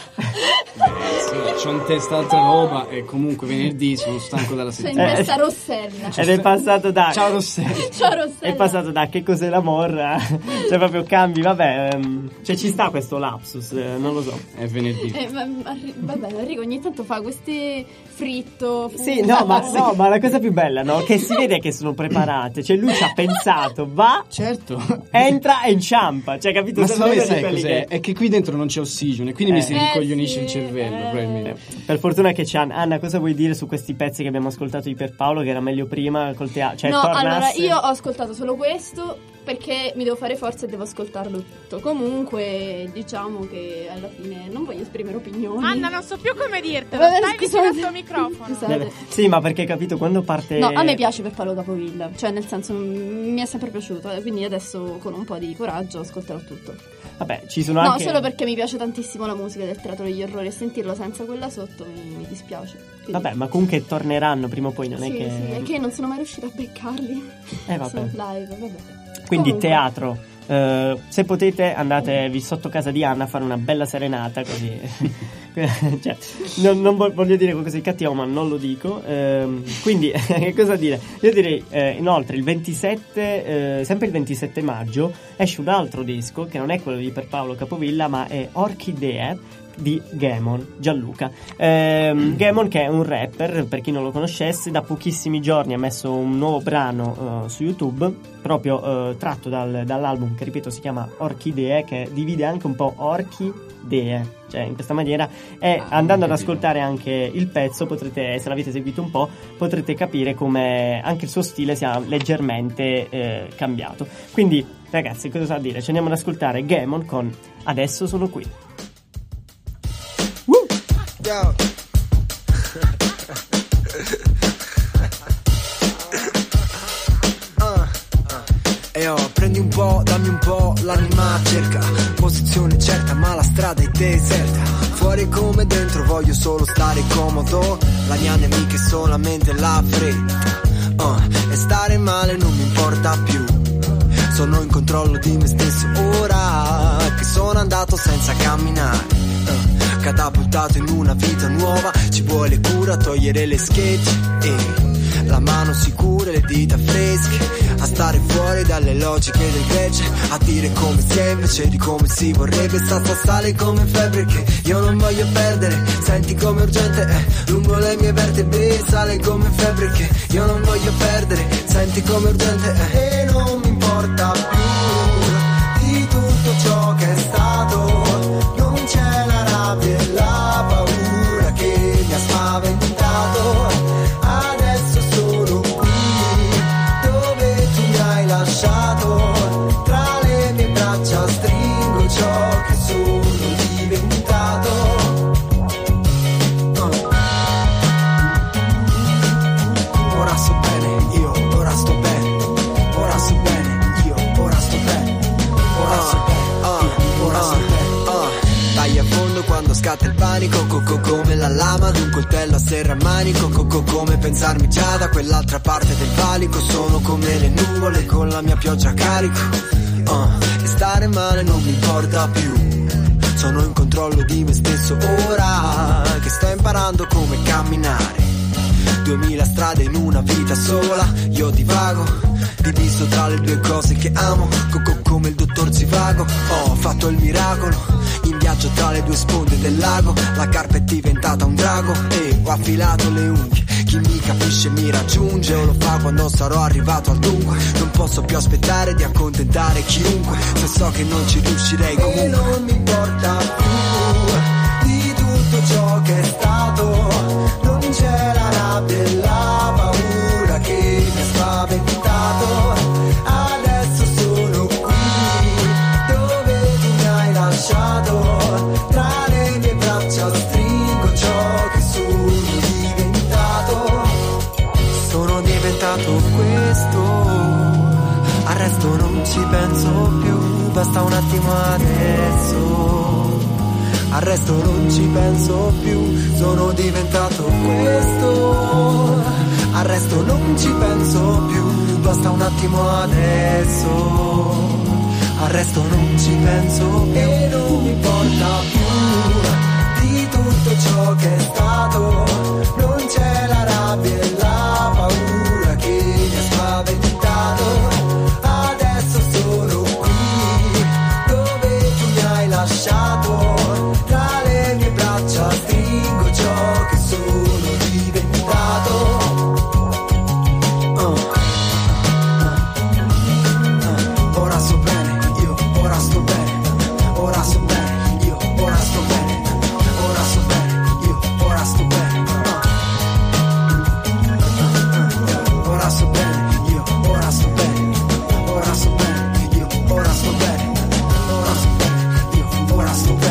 C'ho in testa altra roba e comunque venerdì sono stanco dalla settimana. C'è in testa Rossella. Ed è passato da Ciao Rossella. Ciao Rossella. È passato da che cos'è l'amor? Cioè proprio cambi, vabbè, cioè ci sta questo lapsus, non lo so. È venerdì. Vabbè, Enrico ogni tanto fa questi fritto. Sì, no, ma la cosa più bella, no? Che si vede che sono preparate, cioè lui ci ha pensato, va, certo, entra e inciampa, cioè capito? Ma sai cos'è? È che qui dentro non c'è ossigeno e quindi mi si rincoglionisce il cervello, probabilmente. Per fortuna che c'è Anna, cosa vuoi dire su questi pezzi che abbiamo ascoltato di Pierpaolo, che era meglio prima col teatro? Cioè, no, allora io ho ascoltato solo questo perché mi devo fare forza e devo ascoltarlo tutto. Comunque diciamo che alla fine non voglio esprimere opinioni. Anna, non so più come dirtelo. Stai vicino al tuo microfono. Sì, ma perché capito quando parte. No, a me piace Pierpaolo Capovilla, cioè nel senso mi è sempre piaciuto, quindi adesso con un po' di coraggio ascolterò tutto. Vabbè, ci sono anche. No, solo perché mi piace tantissimo la musica del Teatro degli Orrori e sentirlo senza quella sotto mi dispiace. Quindi. Vabbè, ma comunque torneranno prima o poi, non è che. Sì, è che non sono mai riuscita a beccarli. Vabbè. Sono live, vabbè. Quindi comunque. Teatro. Se potete andatevi sotto casa di Anna a fare una bella serenata così. Cioè, non voglio dire qualcosa di cattivo, ma non lo dico. Quindi che cosa dire? Io direi inoltre il 27 sempre il 27 maggio esce un altro disco che non è quello di Pierpaolo Capovilla, ma è Orchidee di Gamon, Gianluca. Gamon, che è un rapper, per chi non lo conoscesse, da pochissimi giorni ha messo un nuovo brano su YouTube, proprio tratto dall'album che ripeto si chiama Orchidee, che divide anche un po' orchidee, cioè in questa maniera, e andando ad ascoltare anche il pezzo potrete, se l'avete seguito un po', potrete capire come anche il suo stile sia leggermente cambiato. Quindi ragazzi, cosa sa dire? Ci andiamo ad ascoltare Gamon con Adesso sono qui. Yo. Prendi un po', dammi un po', l'anima cerca posizione certa, ma la strada è deserta. Fuori come dentro voglio solo stare comodo. La mia nemica è solamente la fretta. E stare male non mi importa più. Sono in controllo di me stesso ora che sono andato senza camminare. Catapultato in una vita nuova, ci vuole cura, togliere le schegge e la mano sicura, le dita fresche, a stare fuori dalle logiche del gregge, a dire come si è invece di come si vorrebbe. Sta sale come febbre che io non voglio perdere, senti come urgente è lungo le mie vertebre. Sale come febbre che io non voglio perdere, senti come urgente è, e non mi importa più di tutto ciò che è stato. Non c'è la rabbia e la paura che mi ha spaventato. Adesso sono qui dove tu mi hai lasciato. Tra le mie braccia stringo ciò che sono diventato. Ora sto bene, io ora sto bene. Ora sto bene, io ora sto bene. Ora sto bene, ora sto bene. Vai a fondo quando scatta il panico, come la lama di un coltello a serramanico, come pensarmi già da quell'altra parte del valico. Sono come le nuvole con la mia pioggia a carico, e stare male non mi importa più. Sono in controllo di me stesso ora che sto imparando come camminare. 2000 strade in una vita sola, io divago, diviso tra le due cose che amo, come il dottor Zivago. Ho fatto il miracolo, in viaggio tra le due sponde del lago. La carpa è diventata un drago e ho affilato le unghie. Chi mi capisce mi raggiunge, o lo fa quando sarò arrivato al dunque. Non posso più aspettare di accontentare chiunque, se so che non ci riuscirei comunque. E non mi importa più di tutto ciò che è stato. Non c'è la rabbia e la paura che mi ha spaventato. Adesso sono qui dove tu mi hai lasciato. Tra le mie braccia stringo ciò che sono diventato. basta un attimo adesso, al resto non ci penso più, sono diventato questo, al resto non ci penso più, basta un attimo adesso, al resto non ci penso più, e non mi importa più di tutto ciò che è stato, non c'è la rabbia e la paura che mi ha spaventato, adesso sono qui dove tu mi hai lasciato, tra le mie braccia stringo ciò che sono diventato. Ora sto bene, io ora sto bene, ora sto bene, io ora sto bene, ora sto bene, io ora sto bene, ora sto bene, io ora sto bene, ora sto bene, io ora sto bene, ora sto bene, io ora sto bene.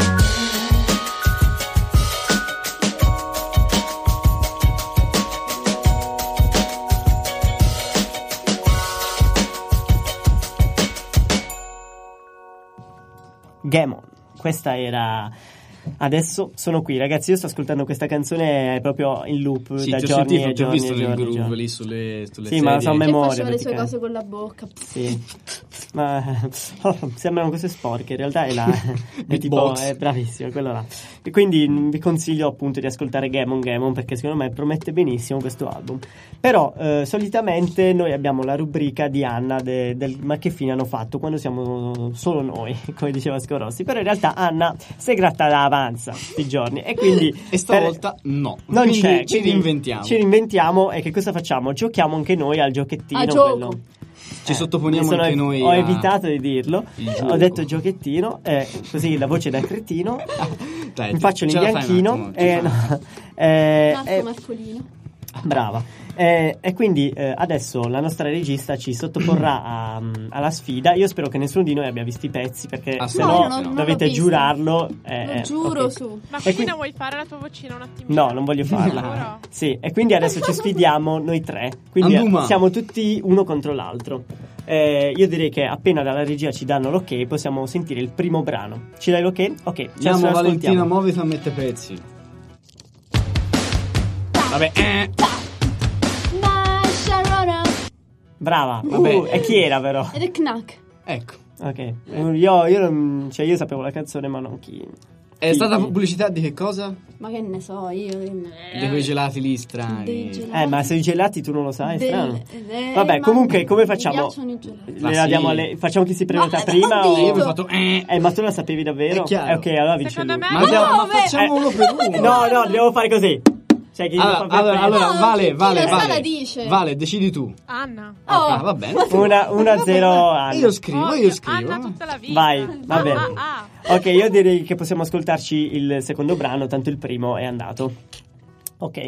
Game On. Questa era Adesso sono qui, ragazzi. Io sto ascoltando questa canzone proprio in loop da giorni e giorni. Ti ho visto nel groove giorni. Lì sulle sì, sedie. ma so a memoria. Faceva le sue cose con la bocca. Sì. Ma sembrano cose sporche. In realtà è tipo è bravissimo quello là. E quindi vi consiglio appunto di ascoltare Game On perché secondo me promette benissimo questo album. Però solitamente noi abbiamo la rubrica di Anna del ma che fine hanno fatto quando siamo solo noi, come diceva Scorossi. Però in realtà Anna si è gratta la avanza questi giorni e quindi e stavolta no, non quindi c'è, ci reinventiamo e che cosa facciamo? Giochiamo anche noi al giochettino, quello. Ci sottoponiamo anche noi. Ho evitato di dirlo, ho detto giochettino, così la voce da cretino. Dai, mi faccio l'imbianchino Marcolino. Brava. E quindi adesso la nostra regista ci sottoporrà alla sfida. Io spero che nessuno di noi abbia visto i pezzi, perché se no dovete giurarlo. Lo giuro, okay. Su. Ma quindi non vuoi fare la tua vocina un attimo? No, non voglio farla. Sì, e quindi adesso ci sfidiamo noi tre. Quindi siamo tutti uno contro l'altro. Io direi che appena dalla regia ci danno l'ok possiamo sentire il primo brano. Ci dai l'ok? Ok, andiamo. Valentina, muoviti a mettere pezzi. Vabbè. Brava, vabbè. E chi era però? Ed è Knack. Ecco. Ok. Io sapevo la canzone ma non chi. È stata pubblicità di che cosa? Ma che ne so io. Di quei gelati lì strani. Ma se i gelati tu non lo sai, è strano. Vabbè, comunque come facciamo? Mi piacciono i gelati. Facciamo chi si prenota prima o io ho fatto ma tu la sapevi davvero? È chiaro. Ok, allora vince lui. Me ma facciamo uno per uno. No, dobbiamo fare così. Cioè, allora Vale, decidi tu. Anna. Va bene. 1-0 Anna. Io scrivo. Anna tutta la vita. Vai, va bene. Ok, io direi che possiamo ascoltarci il secondo brano, tanto il primo è andato. Ok.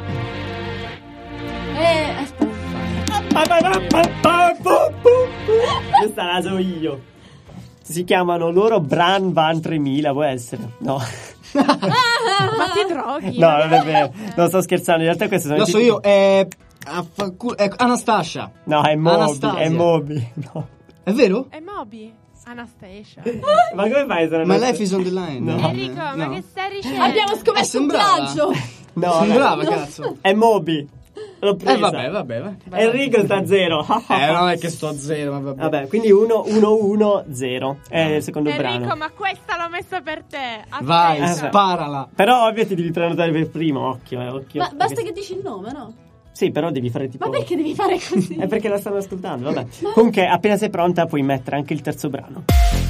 Questa la so io. Si chiamano loro Bran Van 3000, può essere? No. Ma ti droghi? No, non è vero. Non sto scherzando. In realtà queste sono lo so io. Anastasia. No, è Moby. No. È vero? È Moby. Anastasia. Ma come fai? Ma Life is on the line. No. Enrico, ma che stai dicendo? Abbiamo scommesso un viaggio. No, sembrava, cazzo. È Moby. L'ho presa. Vabbè. Enrico sta a 0. Non è che sto a 0, ma vabbè, quindi 1-1-1-0 è il secondo brano. Enrico, ma questa l'ho messa per te. Vai, sparala. Però ovvio ti devi prenotare per primo, occhio. Ma basta che dici il nome, no? Sì, però devi fare tipo. Ma perché devi fare così? È perché la stanno ascoltando, vabbè. Comunque, appena sei pronta puoi mettere anche il terzo brano.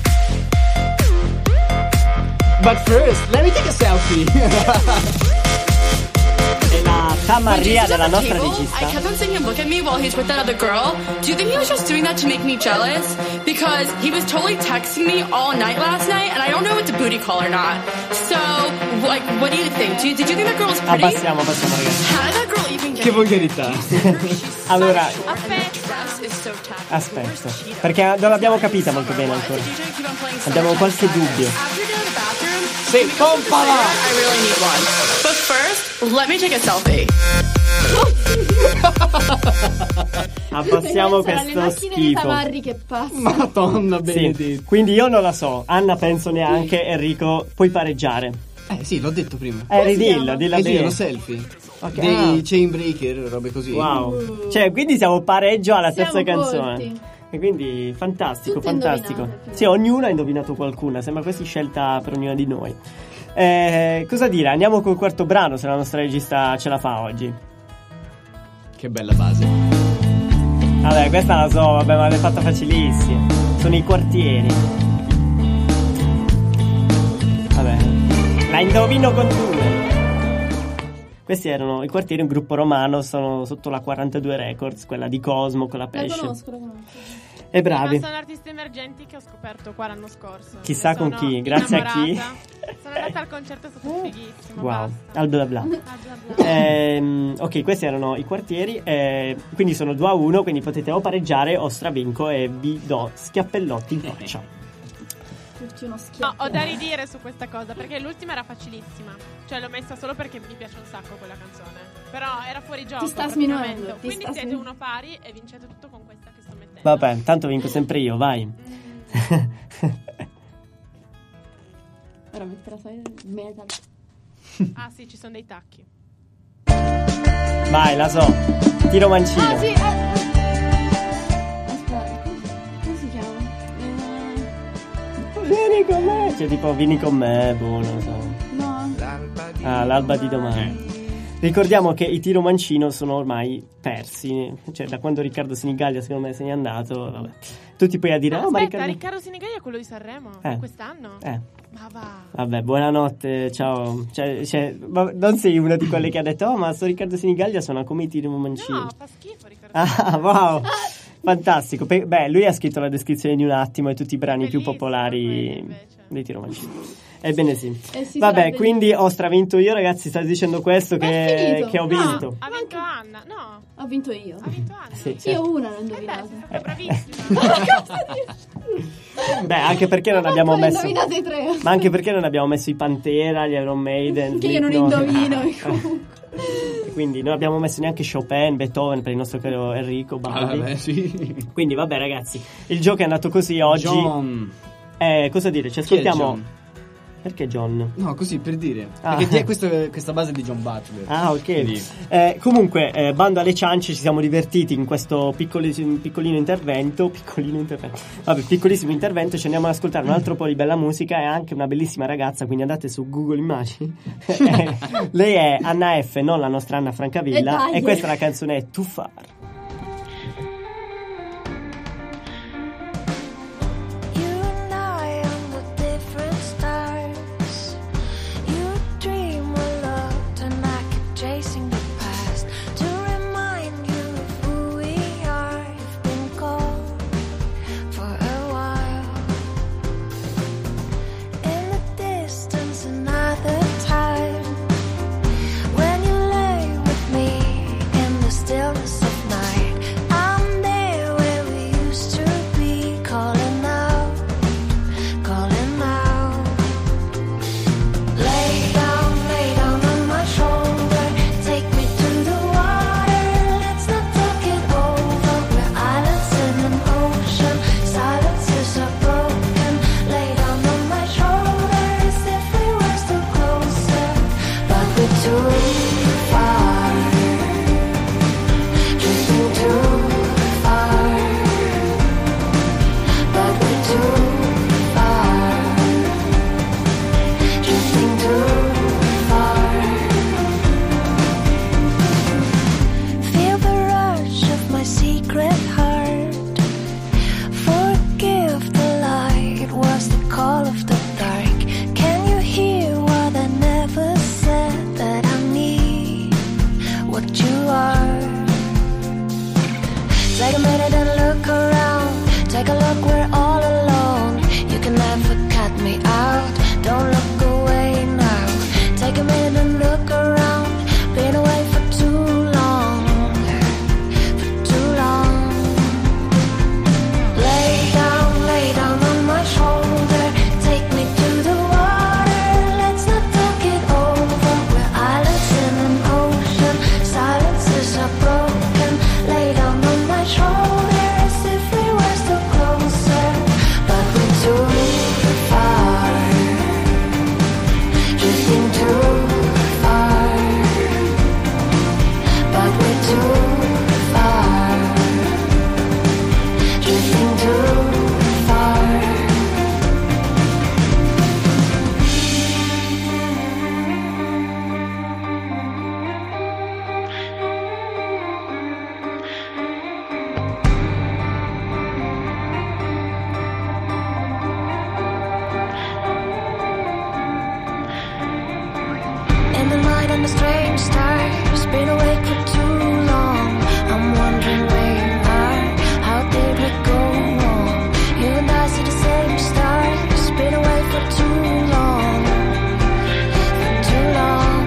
But first, let me take a selfie. È la Tamaria della nostra regista. I kept on seeing him look at me while he's with that other girl. Do you think he was just doing that to make me jealous? Because he was totally texting me all night last night, and I don't know if it's a booty call or not. So, like, what do you think? Did you think that girl was pretty? Abbassiamo, ragazzi. How did that girl even get che volgarità. Allora, aspetta, perché non l'abbiamo capita molto bene ancora. Abbiamo qualche dubbio. Sì, pompala! I really need one. But first, let me take a selfie. abbassiamo questo schifo. Tamarri che passa. Madonna benedetta. Sì, quindi io non la so, Anna penso neanche, Enrico puoi pareggiare. Sì, l'ho detto prima. Ridillo, dilla bene. Uno selfie. Okay. Dei Chainbreaker, robe così. Wow. Cioè, quindi siamo pareggio alla Siamo terza canzone. corti. E quindi fantastico, Tutte fantastico. indovinate. Sì, ognuno ha indovinato qualcuna, sembra quasi scelta per ognuna di noi. Cosa dire? Andiamo col quarto brano, se la nostra regista ce la fa oggi. Che bella base. Vabbè, questa la so, vabbè, ma l'hai fatta facilissima. Sono i Quartieri. Vabbè, la indovino con 2. Questi erano i Quartieri, un gruppo romano, sono sotto la 42 Records, quella di Cosmo con la Pesce. La conosco. E bravi. Ma sono artisti emergenti che ho scoperto qua l'anno scorso. Chissà con chi, grazie a chi. Sono andata al concerto, è stato fighissimo. Wow, basta. al bla bla. Ok, questi erano i Quartieri, quindi sono 2-1, quindi potete o pareggiare o stravinco e vi do schiappellotti in faccia. No, ho da ridire su questa cosa, perché l'ultima era facilissima. Cioè l'ho messa solo perché mi piace un sacco quella canzone. Però era fuori gioco. Ti sta sminuendo. Quindi siete uno pari e vincete tutto con questa che sto mettendo. Vabbè, tanto vinco sempre io, vai. Veramente la sai metal. Ah sì, ci sono dei tacchi. Vai, la so. Tiro mancino. Ah sì, aspetta, come si chiama? Vieni con me. Cioè tipo vieni con me, boh, non so. No. L'alba di domani. Ricordiamo che i Tiro Mancino sono ormai persi. Cioè da quando Riccardo Sinigallia secondo me se n'è andato, vabbè. Tutti poi a dire aspetta, ma Riccardo Sinigallia è quello di Sanremo quest'anno? Ma va. Vabbè, buonanotte, ciao. Cioè, non sei una di quelle che ha detto ma sto Riccardo Sinigallia suona come i Tiro Mancino. No, fa schifo Riccardo. Ah, wow. Fantastico. Beh, lui ha scritto la descrizione di Un attimo e tutti i brani più popolari dei Tiro Mancino. Ebbene sì. Vabbè, quindi ho stravinto io, ragazzi. State dicendo questo che ho vinto. No, ha vinto Anna. No, ho vinto io. Ha vinto Anna. Sì, io una l'ho indovinata. Sei bravissima. Beh, anche perché non abbiamo messo. Indovinate 3. Ma anche perché non abbiamo messo i Pantera, gli Iron Maiden. Che io non indovino. Quindi non abbiamo messo neanche Chopin, Beethoven per il nostro caro Enrico Baldi. Vabbè, sì. Quindi vabbè, ragazzi, il gioco è andato così oggi. John. Cosa dire? Ci ascoltiamo. Perché John? No, così per dire. Perché questa base è di John Butler. Ah, ok. Comunque, bando alle ciance, ci siamo divertiti in questo piccolissimo intervento. Vabbè, piccolissimo intervento. Ci andiamo ad ascoltare un altro po' di bella musica. È anche una bellissima ragazza, quindi andate su Google Immagini. Lei è Anna F, non la nostra Anna Francavilla. E questa la canzone è Too Far. Stillness of night. a strange start. It's been awake for too long. I'm wondering where you are. How did we go wrong? You and I see the same stars. It's been away for too long. For too long.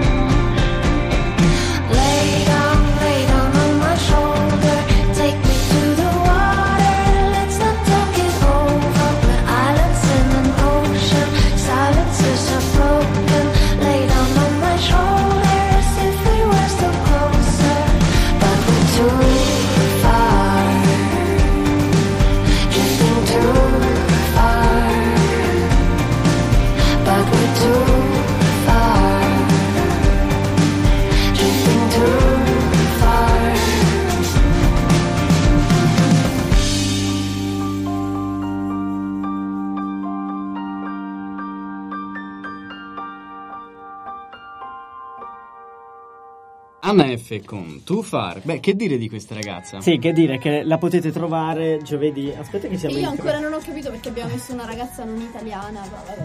Lay down on my shoulder. Take me to the water. Let's not talk it over. We're islands in an ocean. Silences are broken. Lay down on my shoulder as if we were so closer. But we're too far. Drifting too far. But we're too far. Drifting too far. Anna F con Too Far. Beh, che dire di questa ragazza? Sì, che dire, che la potete trovare giovedì. Aspetta che siamo Io ancora non ho capito perché abbiamo messo una ragazza non italiana, ma vabbè.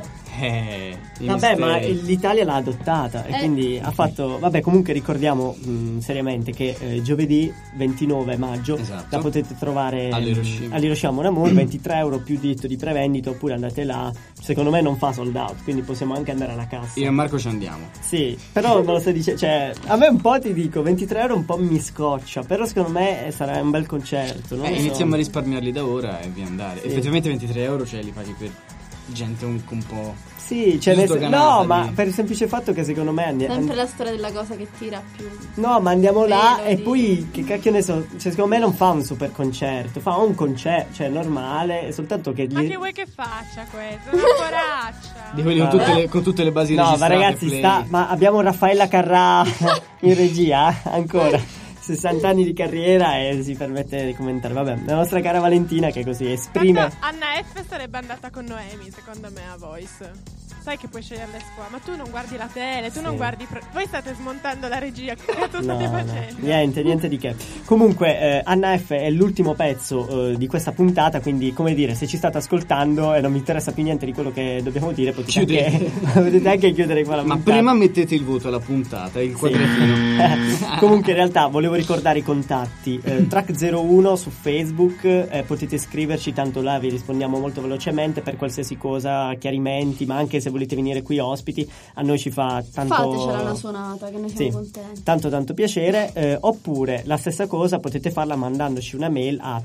Vabbè, ma l'Italia l'ha adottata e quindi ha fatto. Vabbè, comunque ricordiamo seriamente che giovedì 29 maggio la potete trovare all'Hiroshima Mon Amour, 23 euro più diritto di prevendita, oppure andate là. Secondo me non fa sold out, quindi possiamo anche andare alla cassa. Io e Marco ci andiamo. Sì, però me lo stai dicendo, cioè a me un po' ti dico 23 euro un po' mi scoccia, però secondo me sarà un bel concerto, no? Iniziamo a risparmiarli da ora e via andare. Sì. Effettivamente 23 euro li paghi per gente un po'. Sì, no, ma per il semplice fatto che secondo me sempre la storia della cosa che tira più. No, ma andiamo là e poi che cacchio ne so, cioè secondo me non fa un super concerto, fa un concerto, cioè normale, soltanto che Ma che vuoi che faccia questo? Una poraccia. Di quelli con tutte le basi registrate. No, ma ragazzi, ma abbiamo Raffaella Carrà in regia ancora. 60 anni di carriera e si permette di commentare. Vabbè, la nostra cara Valentina che così esprime. Tanto Anna F sarebbe andata con Noemi, secondo me, a Voice. Sai che puoi scegliere le scuole, ma tu non guardi la tele, tu non guardi. Voi state smontando la regia, che cazzo state facendo? Niente di che. Comunque, Anna F è l'ultimo pezzo di questa puntata, quindi, come dire, se ci state ascoltando e non mi interessa più niente di quello che dobbiamo dire, potete anche chiudere qua la puntata. Ma prima mettete il voto alla puntata, il quadrettino. Comunque, in realtà, volevo ricordare i contatti. Track 01 su Facebook, potete scriverci, tanto là vi rispondiamo molto velocemente per qualsiasi cosa, chiarimenti, ma anche se volete venire qui ospiti, a noi ci fa tanto. Fatecela una suonata, che noi siamo contenti. Tanto piacere. Oppure la stessa cosa potete farla mandandoci una mail a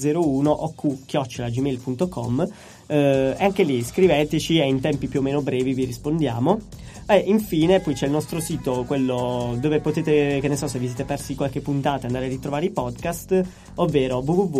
track01oq@gmail.com. Anche lì scriveteci e in tempi più o meno brevi vi rispondiamo. E infine poi c'è il nostro sito, quello dove potete, che ne so, se vi siete persi qualche puntata, andare a ritrovare i podcast, ovvero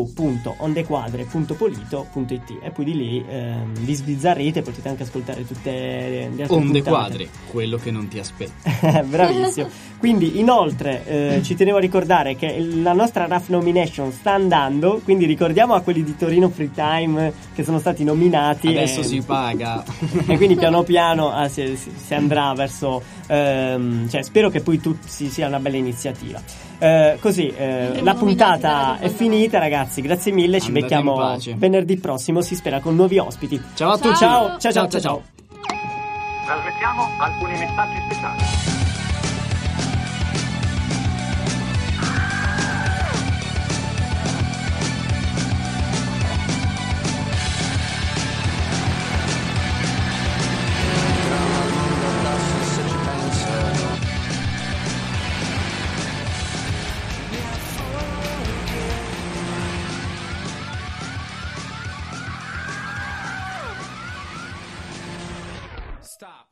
www.ondequadre.polito.it, e poi di lì vi sbizzarrite, potete anche ascoltare tutte le altre Onde puntate. Quadre, quello che non ti aspetti. Bravissimo. Quindi inoltre ci tenevo a ricordare che la nostra RAF Nomination sta andando, quindi ricordiamo a quelli di Torino Free Time che sono stati nominati. Adesso si paga. E quindi piano piano si andrà verso cioè spero che poi sia una bella iniziativa. Così la puntata è finita, ragazzi, grazie mille, ci becchiamo venerdì prossimo, si spera, con nuovi ospiti. Ciao a tutti. Ciao. Trasmettiamo alcuni messaggi speciali. Stop.